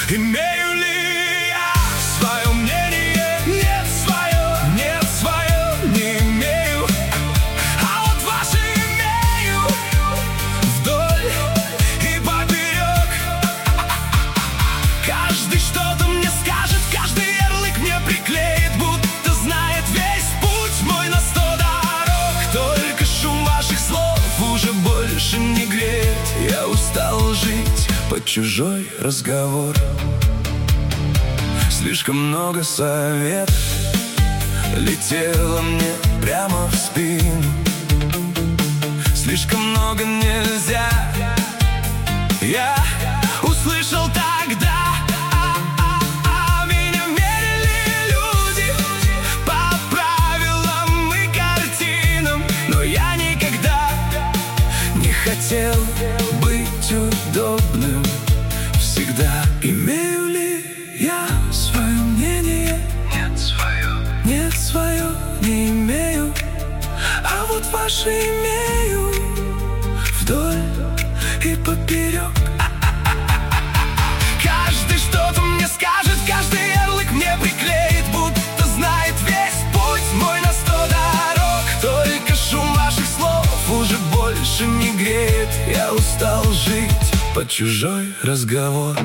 Имею ли я свое мнение? Нет, свое, нет, свое не имею. А вот ваше имею вдоль и поперек. Каждый что-то мне скажет, каждый ярлык мне приклеит, будто знает весь путь мой на 100 дорог. Только шум ваших слов уже больше не греет. Я устал жить под чужой разговор. Слишком много советов летело мне прямо в спину. Слишком много нельзя. Я услышал тогда. Меня мерили люди по правилам и картинам, но я никогда не хотел быть удобным. Всегда имею ли я свое мнение? Нет, свое. Нет, свое не имею. А вот ваше имею вдоль и поперек. Каждый что-то мне скажет, каждый ярлык мне приклеит, будто знает весь путь мой на 100 дорог. Только шум ваших слов уже больше не греет. Я устал жить под чужой разговор.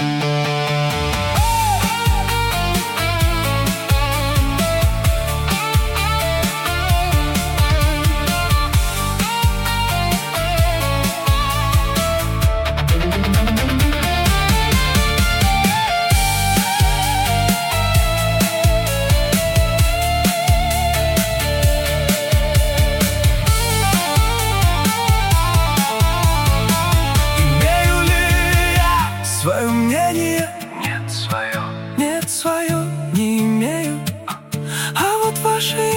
Свое мнение? Нет, свое. Нет, свое не имею. А вот ваше